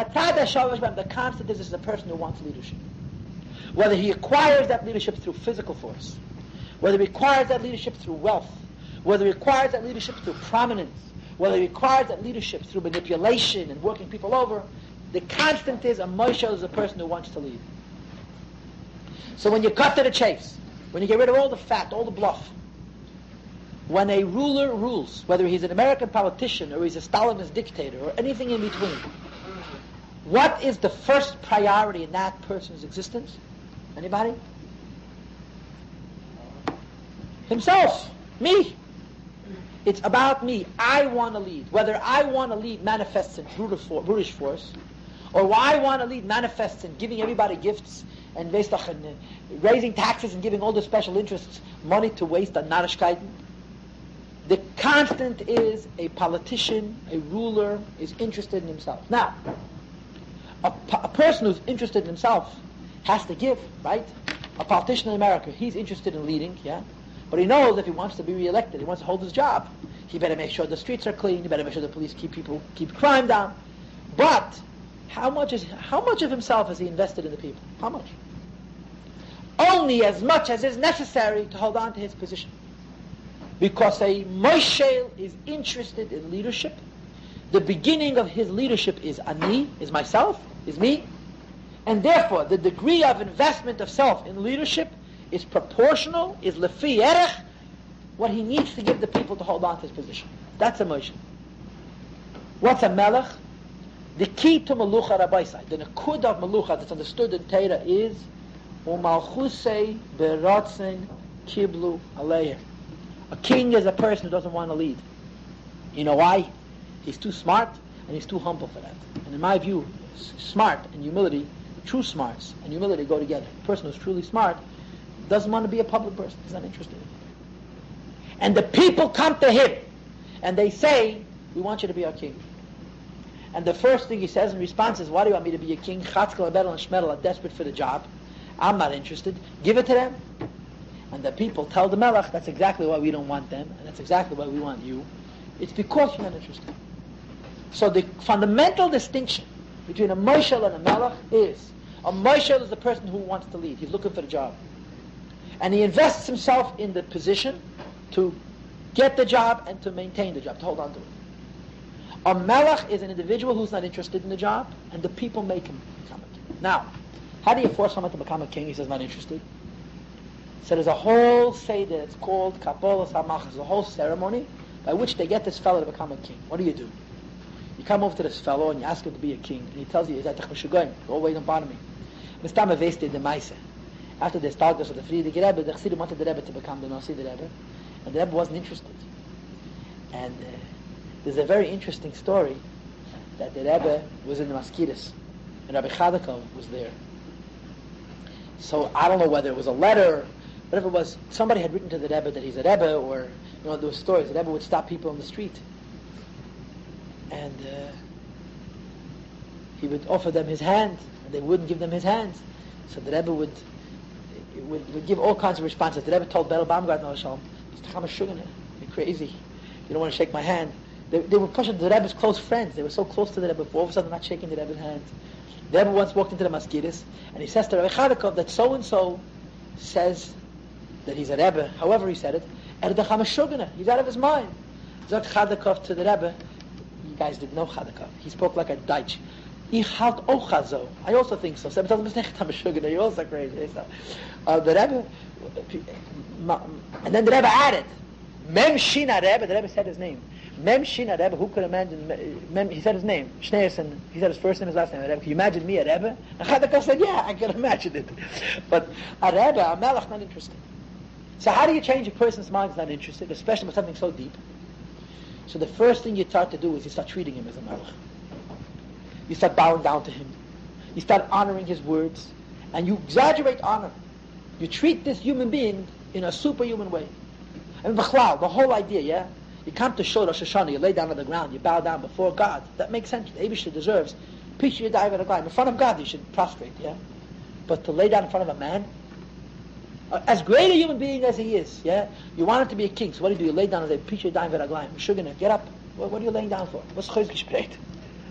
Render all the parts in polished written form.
The constant is a person who wants leadership. Whether he acquires that leadership through physical force, whether he acquires that leadership through wealth, whether he acquires that leadership through prominence, whether he acquires that leadership through manipulation and working people over, the constant is a Moshe is a person who wants to lead. So when you cut to the chase, when you get rid of all the fat, all the bluff, when a ruler rules, whether he's an American politician or he's a Stalinist dictator or anything in between, what is the first priority in that person's existence? Anybody? Himself. Me. It's about me. I want to lead. Whether I want to lead manifests in brutish force, or I want to lead manifests in giving everybody gifts and raising taxes and giving all the special interests money to waste on Narishkeiten. The constant is a politician, a ruler, is interested in himself. Now, a person who's interested in himself has to give, right? A politician in America, he's interested in leading, yeah? But he knows if he wants to be reelected, he wants to hold his job, he better make sure the streets are clean, he better make sure the police keep crime down. But how much of himself is he invested in the people? How much? Only as much as is necessary to hold on to his position. Because a Moshe is interested in leadership. The beginning of his leadership is ani, is myself, is me. And therefore, the degree of investment of self in leadership is proportional, is lefi erech, what he needs to give the people to hold on to his position. That's a Moshe. What's a melech? The key to Melucha Rabbaisai, the Nakud of Melucha that's understood in Torah is Umalchusei Beratzen Kiblu Aleir. A king is a person who doesn't want to lead. You know why? He's too smart and he's too humble for that. And in my view, smart and humility, true smarts and humility go together. A person who's truly smart doesn't want to be a public person. He's not interested in it. And the people come to him and they say, we want you to be our king. And the first thing he says in response is, why do you want me to be a king? Chatzkel, Abedel, and Shmedel are desperate for the job. I'm not interested. Give it to them. And the people tell the Melech, that's exactly why we don't want them, and that's exactly why we want you. It's because you're not interested. So the fundamental distinction between a Moshel and a Melech is, a Moshel is the person who wants to lead. He's looking for the job. And he invests himself in the position to get the job and to maintain the job, to hold on to it. A Melech is an individual who's not interested in the job, and the people make him become a king. Now, how do you force someone to become a king? He says not interested. So there's a whole seder, it's called Kabbalah Samach, there's a whole ceremony by which they get this fellow to become a king. What do? You come over to this fellow and you ask him to be a king, and he tells you, go away and bother me. After the Stalkers of the Friedrich Rebbe, the Chassidim wanted the Rebbe to become the Nasi the Rebbe, and the Rebbe wasn't interested. And there's a very interesting story that the Rebbe was in the Maskiris, and Rabbi Chadakov was there. So I don't know whether it was a letter, whatever it was, somebody had written to the Rebbe that he's a Rebbe, or, there were stories. The Rebbe would stop people on the street, and he would offer them his hand, and they wouldn't give them his hands. So the Rebbe would give all kinds of responses. The Rebbe told Berel Baumgartner, you're crazy. You don't want to shake my hand. They were pushing the Rebbe's close friends. They were so close to the Rebbe, all of a sudden not shaking the Rebbe's hand. The Rebbe once walked into the Maskiris, and he says to Rabbi Chadakov that so-and-so says that he's a Rebbe, however he said it, he's out of his mind. Zot Chadakov to the Rebbe, you guys didn't know Chadakov. He spoke like a Deutsch. I also think so. You're also crazy. The Rebbe, and then the Rebbe added, Mem Shina Rebbe, the Rebbe said his name. Mem Shina Rebbe, who could imagine, he said his name, Schneerson, he said his first name, his last name, Rebbe. Can you imagine me a Rebbe? And Chadakov said, yeah, I can imagine it. But a Rebbe, a Melech, not interested. So how do you change a person's mind who's not interested, especially with something so deep? So the first thing you start to do is you start treating him as a Melech. You start bowing down to him. You start honoring his words. And you exaggerate honor. You treat this human being in a superhuman way. And the whole idea, yeah? You come to Shor Rosh Hashanah, you lay down on the ground, you bow down before God. That makes sense. The Eibishter deserves. Pisha Yadayim V'Raglayim. In front of God you should prostrate, yeah? But to lay down in front of a man, as great a human being as he is, yeah? You want him to be a king, so what do? You lay down and say, Pisha Yadayim V'Raglayim. Shugana, get up. What are you laying down for? What's Chayz Gespräch?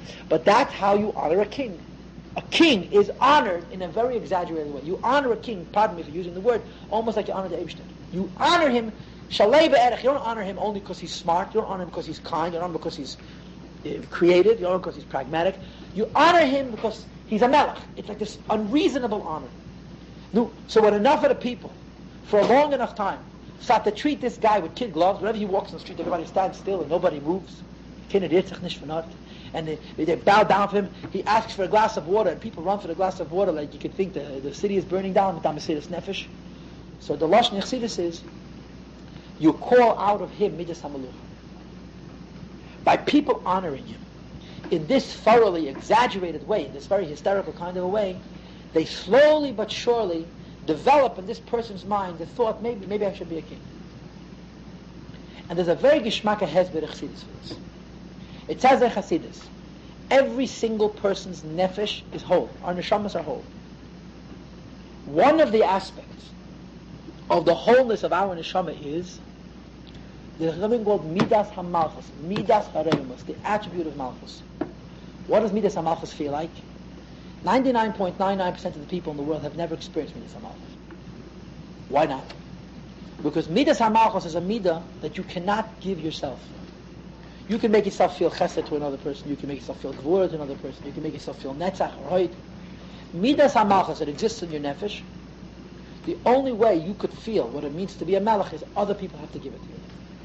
But that's how you honor a king. A king is honored in a very exaggerated way. You honor a king, pardon me for using the word, almost like you honor the Eibishter. You honor him, shalei be'erech. You don't honor him only because he's smart. You don't honor him because he's kind. You don't honor him because he's creative. You don't honor him because he's pragmatic. You honor him because he's a melech. It's like this unreasonable honor. No, so when enough of the people, for a long enough time, start to treat this guy with kid gloves, whenever he walks in the street, everybody stands still and nobody moves. And they bow down for him. He asks for a glass of water, and people run for the glass of water like you could think the city is burning down. Nefesh. So the Lashon Chassidus is, you call out of him Midas HaMelucha. By people honoring him in this thoroughly exaggerated way, in this very hysterical kind of a way, they slowly but surely develop in this person's mind the thought, maybe I should be a king. And there's a very geschmacke hezbollah Chassidus for this. It says in Chassidus, every single person's nefesh is whole. Our neshamas are whole. One of the aspects of the wholeness of our neshama is there's something called Midas HaMalchus, Midas HaRemus, the attribute of Malchus. What does Midas HaMalchus feel like? 99.99% of the people in the world have never experienced Midas HaMalchus. Why not? Because Midas HaMalchus is a midah that you cannot give yourself. You can make yourself feel chesed to another person. You can make yourself feel gvura to another person. You can make yourself feel netzach or hoid. Midas HaMalchus that exists in your nefesh, the only way you could feel what it means to be a melech is other people have to give it to you.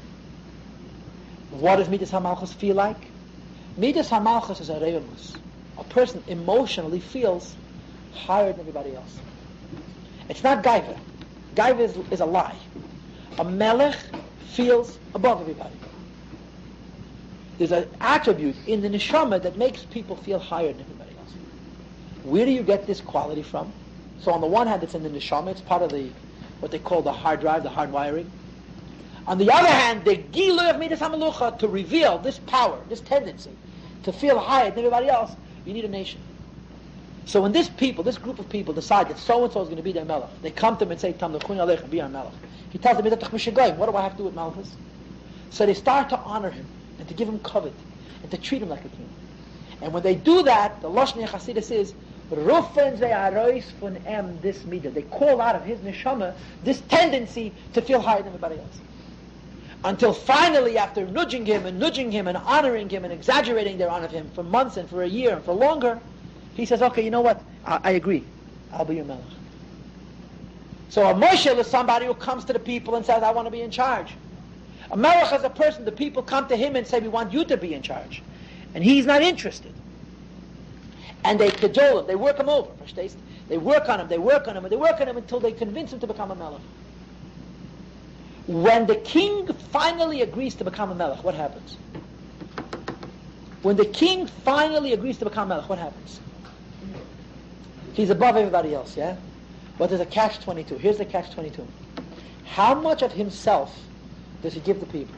What does Midas HaMalchus feel like? Midas HaMalchus is a re'emus. A person emotionally feels higher than everybody else. It's not gaiva. Gaiva is a lie. A melech feels above everybody. There's an attribute in the neshama that makes people feel higher than everybody else. Where do you get this quality from? So on the one hand, it's in the neshama. It's part of what they call the hard drive, the hard wiring. On the other hand, the gilui of Midas HaMelucha, to reveal this power, this tendency to feel higher than everybody else, you need a nation. So when this group of people decide that so-and-so is going to be their melech, they come to him and say, Tam l'chun aleichem, be our melech. He tells them, what do I have to do with malchus? So they start to honor him, and to give him kavod, and to treat him like a king. And when they do that, the Lashon Chassidus is, Rufen ze arois von em this midah. They call out of his neshama this tendency to feel higher than everybody else. Until finally, after nudging him and honoring him and exaggerating their honor of him for months and for a year and for longer, he says, okay, you know what? I agree. I'll be your melech. So a Moshe is somebody who comes to the people and says, I want to be in charge. A melech is a person, the people come to him and say, we want you to be in charge. And he's not interested. And they cajole him, they work him over. They work on him until they convince him to become a melech. When the king finally agrees to become a melech, what happens? When the king finally agrees to become a melech, what happens? He's above everybody else, yeah? But there's a catch-22. Here's the catch-22. How much of himself does he give the people?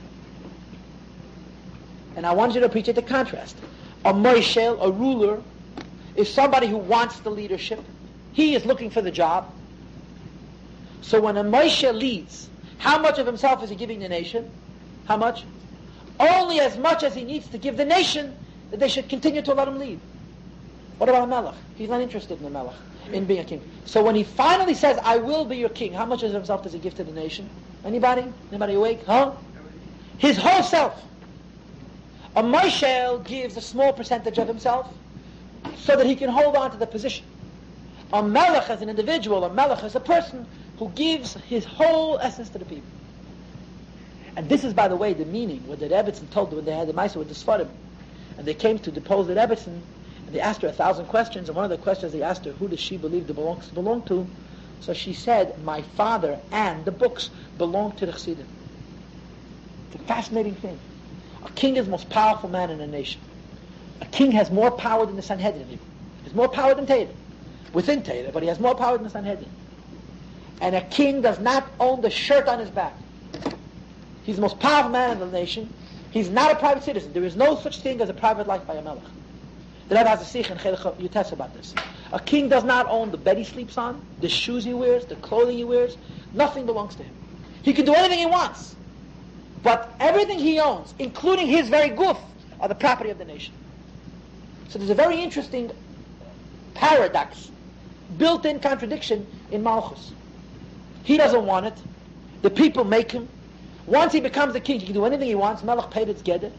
And I want you to appreciate the contrast. A moishel, a ruler, is somebody who wants the leadership. He is looking for the job. So when a moishel leads, how much of himself is he giving the nation? How much? Only as much as he needs to give the nation that they should continue to let him lead. What about a melech? He's not interested in the melech, in being a king. So when he finally says, I will be your king, how much of himself does he give to the nation? Anybody? Anybody awake? Huh? His whole self. A moshel gives a small percentage of himself so that he can hold on to the position. A melech as an individual, a melech as a person who gives his whole essence to the people. And this is, by the way, the meaning what the Rebbetzin told when they had the Maisa with the Sfarim. And they came to depose the Rebbetzin, and they asked her 1,000 questions, and one of the questions they asked her, who does she believe the belongs to belong to? So she said, my father and the books belong to the Chassidim. It's a fascinating thing. A king is the most powerful man in a nation. A king has more power than the Sanhedrin. He has more power than Teda. Within Teda, but he has more power than the Sanhedrin. And a king does not own the shirt on his back. He's the most powerful man in the nation. He's not a private citizen. There is no such thing as a private life by a melech. The Rebbe has a sikh in Chelech Yutes about this. A king does not own the bed he sleeps on, the shoes he wears, the clothing he wears. Nothing belongs to him. He can do anything he wants. But everything he owns, including his very goof, are the property of the nation. So there's a very interesting paradox, built-in contradiction in Malchus. He doesn't want it. The people make him. Once he becomes the king, he can do anything he wants. Melech Pedetz Geder.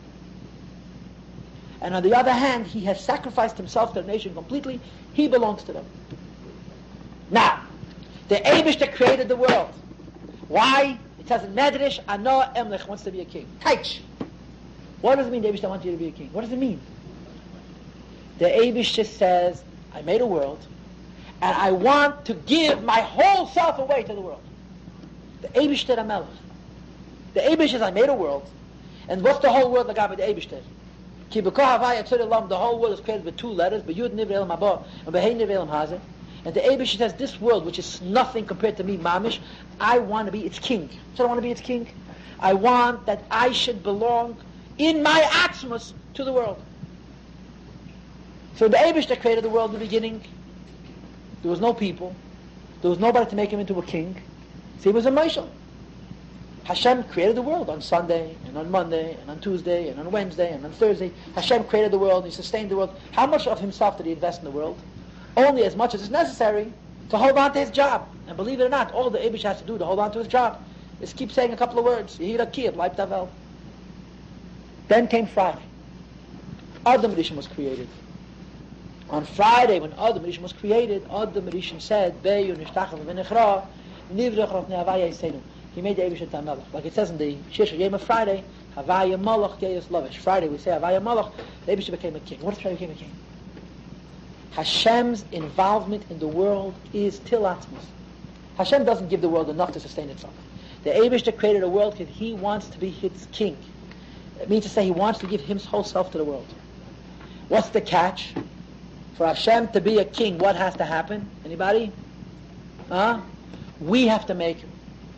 And on the other hand, he has sacrificed himself to the nation completely. He belongs to them. Now, the Eibishter created the world. Why? It says in Medrash, Ano Emlech wants to be a king. Taich. What does it mean the Eibishter wants you to be a king? What does it mean? The Eibishter says, I made a world, and I want to give my whole self away to the world. The Eibishter HaMelech. The Eibishter says, I made a world, and what's the whole world like the Eibishter? Ki b'koh havaya tzur elam, the whole world is created with two letters, but Yud Nivre Elam Haba, and Be'hei Nivre Elam Hazeh. And the Eibishter says, this world, which is nothing compared to me, Mamish, I want to be its king. So I want to be its king. I want that I should belong in my Atzmus to the world. So the Eibishter created the world in the beginning. There was no people. There was nobody to make him into a king. So he was a Moshe. Hashem created the world on Sunday, and on Monday, and on Tuesday, and on Wednesday, and on Thursday. Hashem created the world, and he sustained the world. How much of himself did he invest in the world? Only as much as is necessary to hold on to his job. And believe it or not, all the Eibush has to do to hold on to his job is keep saying a couple of words. Yehira Kiyab, Leib Tavel. Then came Friday. Adam Rishon was created. On Friday, when Adam Rishon was created, Adam Rishon said, Be'yu nishtacham v'nechra, nivrech rafne havaya yisenu. He made the Eibush at Melech. Like it says in the Shir Yom of Friday, Havaya Malach Geyos Lavish. Friday we say Havaya Malach, the Eibush became a king. What if Friday became a king? Hashem's involvement in the world is till Atzmus. Hashem doesn't give the world enough to sustain itself. The Eibush created a world because he wants to be its king. It means to say he wants to give his whole self to the world. What's the catch? For Hashem to be a king, what has to happen? Anybody? We have to make him.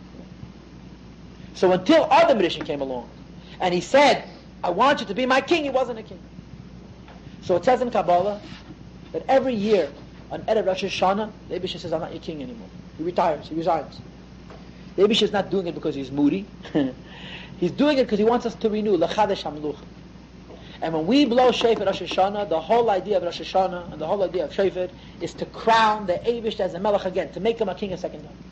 So until Adam Rishon came along, and he said, I want you to be my king, he wasn't a king. So it says in Kabbalah that every year on Erev Rosh Hashanah, the Eibush says, I'm not your king anymore. He retires, he resigns. The Eibush is not doing it because he's moody. He's doing it because he wants us to renew, L'chadesh HaMeluch. And when we blow shofar Rosh Hashanah, the whole idea of Rosh Hashanah and the whole idea of shofar is to crown the Eibush as a melech again, to make him a king a second time.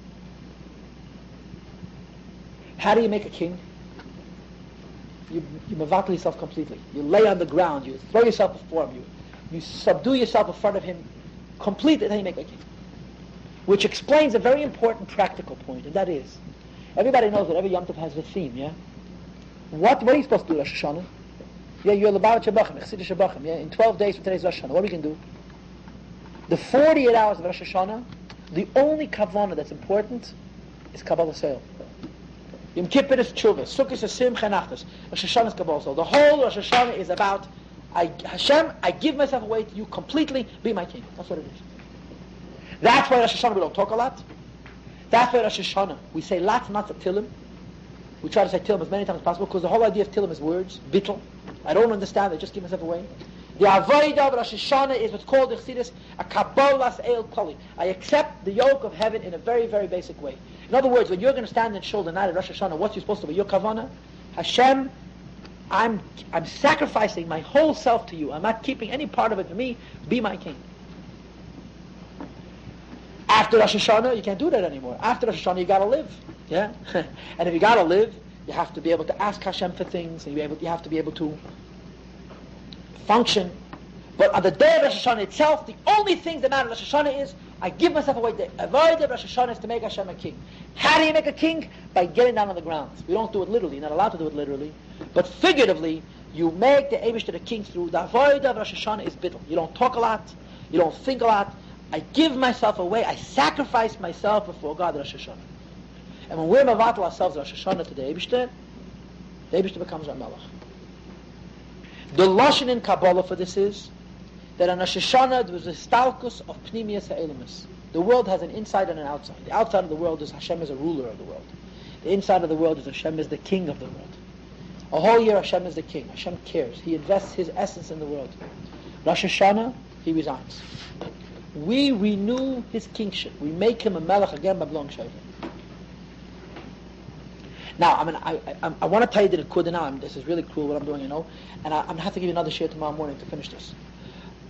How do you make a king? You mevatel yourself completely. You lay on the ground. You throw yourself before him. You subdue yourself in front of him completely, and then you make a king. Which explains a very important practical point, and that is, everybody knows that every Yom Tov has a theme, yeah? What are you supposed to do Rosh Hashanah? Yeah, you're L'Barat Shabachim, Chassidus Shabachim, yeah? In 12 days from today's Rosh Hashanah, what are we going to do? The 48 hours of Rosh Hashanah, the only kavanah that's important is Kabbalah Seil. Yom Kippur is Tshuva, Sukkot is Simcha and Achdos, Rosh Hashanah is Kabbalah Seil. The whole Rosh Hashanah is about, Hashem, I give myself away to you completely, be my king. That's what it is. That's why Rosh Hashanah we don't talk a lot. That's why Rosh Hashanah we say lots and lots of Tilim. We try to say Tilim as many times as possible because the whole idea of Tilim is words, bittul. I don't understand, I just give myself away. The Avodah of Rosh Hashanah is what's called in Chassidus a Kabbalas El Koli. I accept the yoke of heaven in a very, very basic way. In other words, when you're going to stand and shoulder night at Rosh Hashanah, what's you supposed to be? Your kavanah? Hashem, I'm sacrificing my whole self to you. I'm not keeping any part of it for me. Be my king. After Rosh Hashanah, you can't do that anymore. After Rosh Hashanah, you got to live. Yeah? And if you got to live, you have to be able to ask Hashem for things, and you have to be able to function. But on the day of Rosh Hashanah itself, the only thing that matter in Rosh Hashanah is I give myself away. The avodah of Rosh Hashanah is to make Hashem a king. How do you make a king? By getting down on the ground. We don't do it literally. You're not allowed to do it literally. But figuratively, you make the Eibush to the king through. The avodah of Rosh Hashanah is bittul. You don't talk a lot. You don't think a lot. I give myself away. I sacrifice myself before God at Rosh Hashanah. And when we're mevatel ourselves Rosh Hashanah to the Eibush becomes our melech. The lashon in Kabbalah for this is that on Rosh Hashanah there was a stalkus of pnimius ha'elamis. The world has an inside and an outside. The outside of the world is Hashem is a ruler of the world. The inside of the world is Hashem is the king of the world. A whole year Hashem is the king. Hashem cares. He invests his essence in the world. Rosh Hashanah, he resigns. We renew his kingship. We make him a melech again by blowing shofar. Now, I want to tell you the Nekuda now. This is really cool what I'm doing, and I'm going to have to give you another share tomorrow morning to finish this.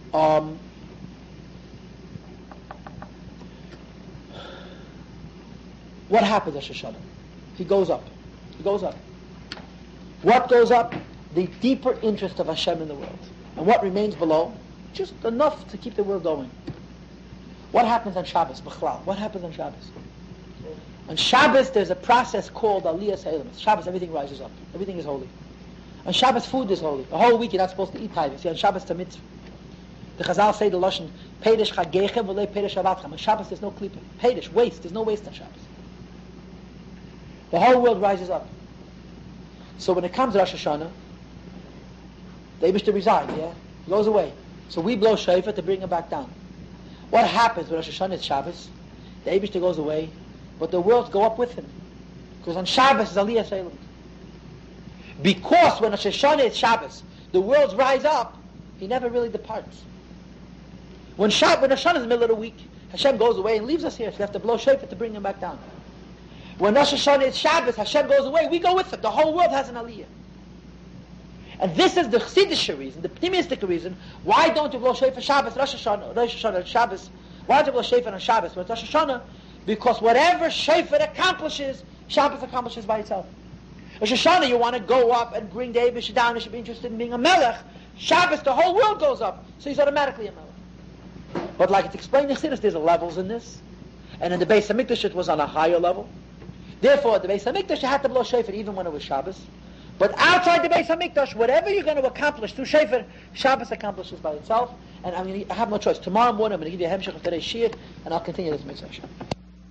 What happens at Rosh Hashanah? He goes up. He goes up. What goes up? The deeper interest of Hashem in the world. And what remains below? Just enough to keep the world going. What happens on Shabbos? B'chlal. What happens on Shabbos? On Shabbos, there's a process called Aliyas Ha'elam. Shabbos, everything rises up. Everything is holy. On Shabbos, food is holy. The whole week, you're not supposed to eat tithing. See, on Shabbos, it's a mitzvah. The Chazal say the Lashon, Peidish chagechem v'lei peidish avatchem. On Shabbos, there's no klippah. Peidish, waste. There's no waste on Shabbos. The whole world rises up. So when it comes to Rosh Hashanah, the Eibishter resigns, yeah? He goes away. So we blow shofar to bring him back down. What happens when Rosh Hashanah is Shabbos? The Eibishter goes away, but the worlds go up with him. Because on Shabbos is Aliyah Seilim. Because when Rosh Hashanah is Shabbos, the worlds rise up, he never really departs. When Rosh Hashanah is in the middle of the week, Hashem goes away and leaves us here, so we have to blow shofar to bring him back down. When Rosh Hashanah is Shabbos, Hashem goes away, we go with him. The whole world has an Aliyah. And this is the Chassidish reason, the optimistic reason, why don't you blow shofar Shabbos, Rosh Hashanah, Shabbos? Why don't you blow shofar on Shabbos when it's Rosh Hashanah? Because whatever shofar accomplishes, Shabbos accomplishes by itself. Rosh Hashanah, you want to go up and bring the Eibush down, you should be interested in being a melech. Shabbos, the whole world goes up, so he's automatically a melech. But like it's explained in Chassidus, there's levels in this. And in the Beis HaMikdash, it was on a higher level. Therefore, at the Beis HaMikdash, you had to blow shofar even when it was Shabbos. But outside the Beis HaMikdash, whatever you're going to accomplish through shofar, Shabbos accomplishes by itself. And I have no choice. Tomorrow morning, I'm going to give you a hemshech of today's shiur, and I'll continue this mitzvah.